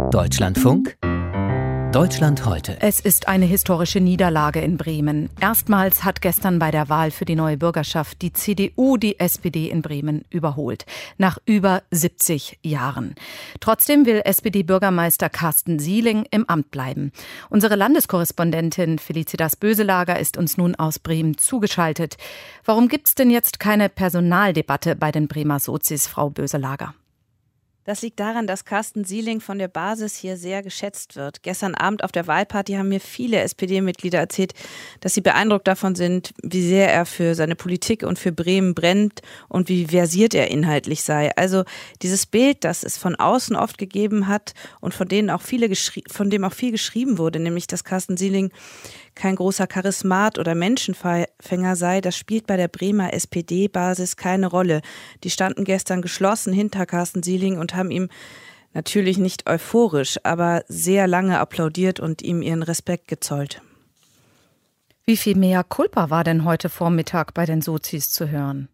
Deutschlandfunk Deutschland heute. Es ist eine historische Niederlage in Bremen. Erstmals hat gestern bei der Wahl für die neue Bürgerschaft die CDU die SPD in Bremen überholt. Nach über 70 Jahren. Trotzdem will SPD-Bürgermeister Carsten Sieling im Amt bleiben. Unsere Landeskorrespondentin Felicitas Böselager ist uns nun aus Bremen zugeschaltet. Warum gibt's denn jetzt keine Personaldebatte bei den Bremer Sozis, Frau Böselager? Das liegt daran, dass Carsten Sieling von der Basis hier sehr geschätzt wird. Gestern Abend auf der Wahlparty haben mir viele SPD-Mitglieder erzählt, dass sie beeindruckt davon sind, wie sehr er für seine Politik und für Bremen brennt und wie versiert er inhaltlich sei. Also dieses Bild, das es von außen oft gegeben hat und von dem auch viel geschrieben wurde, nämlich dass Carsten Sieling kein großer Charismat oder Menschenfänger sei, das spielt bei der Bremer SPD-Basis keine Rolle. Die standen gestern geschlossen hinter Carsten Sieling und haben ihm natürlich nicht euphorisch, aber sehr lange applaudiert und ihm ihren Respekt gezollt. Wie viel Mea Culpa war denn heute Vormittag bei den Sozis zu hören?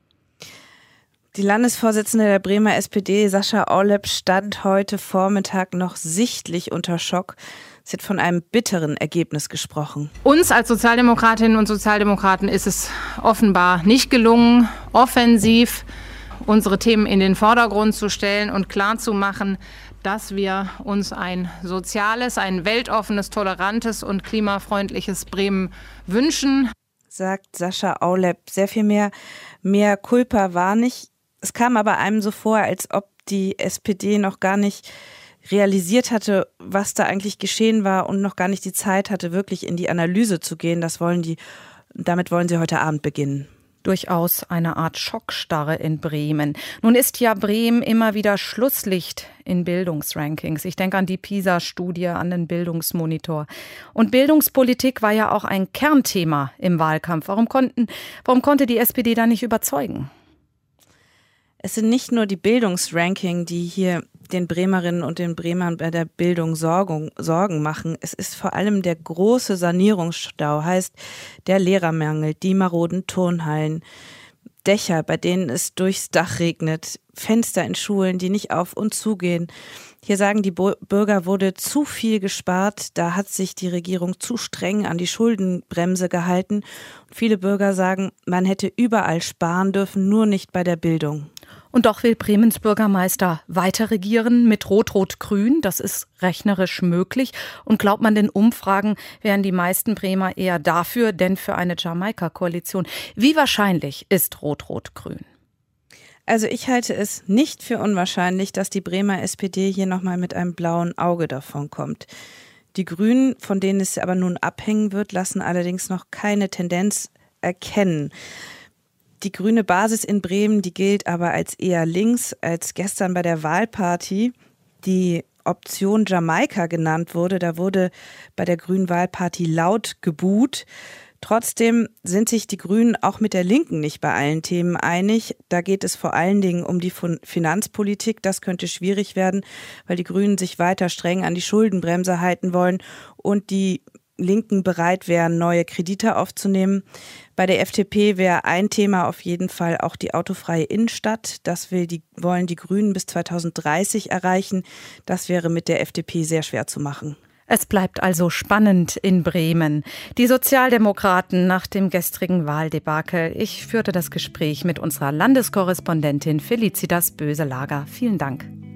Die Landesvorsitzende der Bremer SPD, Sascha Orlep, stand heute Vormittag noch sichtlich unter Schock. Sie hat von einem bitteren Ergebnis gesprochen. Uns als Sozialdemokratinnen und Sozialdemokraten ist es offenbar nicht gelungen, offensiv unsere Themen in den Vordergrund zu stellen und klarzumachen, dass wir uns ein soziales, ein weltoffenes, tolerantes und klimafreundliches Bremen wünschen. Sagt Sascha Orlep. Sehr viel mehr Culpa war nicht. Es kam aber einem so vor, als ob die SPD noch gar nicht realisiert hatte, was da eigentlich geschehen war und noch gar nicht die Zeit hatte, wirklich in die Analyse zu gehen. Damit wollen sie heute Abend beginnen. Durchaus eine Art Schockstarre in Bremen. Nun ist ja Bremen immer wieder Schlusslicht in Bildungsrankings. Ich denke an die PISA-Studie, an den Bildungsmonitor. Und Bildungspolitik war ja auch ein Kernthema im Wahlkampf. Warum konnte die SPD da nicht überzeugen? Es sind nicht nur die Bildungsranking, die hier den Bremerinnen und den Bremern bei der Bildung Sorgen machen. Es ist vor allem der große Sanierungsstau, heißt der Lehrermangel, die maroden Turnhallen, Dächer, bei denen es durchs Dach regnet, Fenster in Schulen, die nicht auf und zugehen. Hier sagen die Bürger, wurde zu viel gespart, da hat sich die Regierung zu streng an die Schuldenbremse gehalten. Und viele Bürger sagen, man hätte überall sparen dürfen, nur nicht bei der Bildung. Und doch will Bremens Bürgermeister weiter regieren mit Rot-Rot-Grün. Das ist rechnerisch möglich. Und glaubt man den Umfragen, wären die meisten Bremer eher dafür, denn für eine Jamaika-Koalition. Wie wahrscheinlich ist Rot-Rot-Grün? Also ich halte es nicht für unwahrscheinlich, dass die Bremer SPD hier nochmal mit einem blauen Auge davonkommt. Die Grünen, von denen es aber nun abhängen wird, lassen allerdings noch keine Tendenz erkennen. Die grüne Basis in Bremen, die gilt aber als eher links, als gestern bei der Wahlparty die Option Jamaika genannt wurde. Da wurde bei der grünen Wahlparty laut gebuht. Trotzdem sind sich die Grünen auch mit der Linken nicht bei allen Themen einig. Da geht es vor allen Dingen um die Finanzpolitik. Das könnte schwierig werden, weil die Grünen sich weiter streng an die Schuldenbremse halten wollen und die Linken bereit wären, neue Kredite aufzunehmen. Bei der FDP wäre ein Thema auf jeden Fall auch die autofreie Innenstadt. Das wollen die Grünen bis 2030 erreichen. Das wäre mit der FDP sehr schwer zu machen. Es bleibt also spannend in Bremen. Die Sozialdemokraten nach dem gestrigen Wahldebakel. Ich führte das Gespräch mit unserer Landeskorrespondentin Felicitas Böselager. Vielen Dank.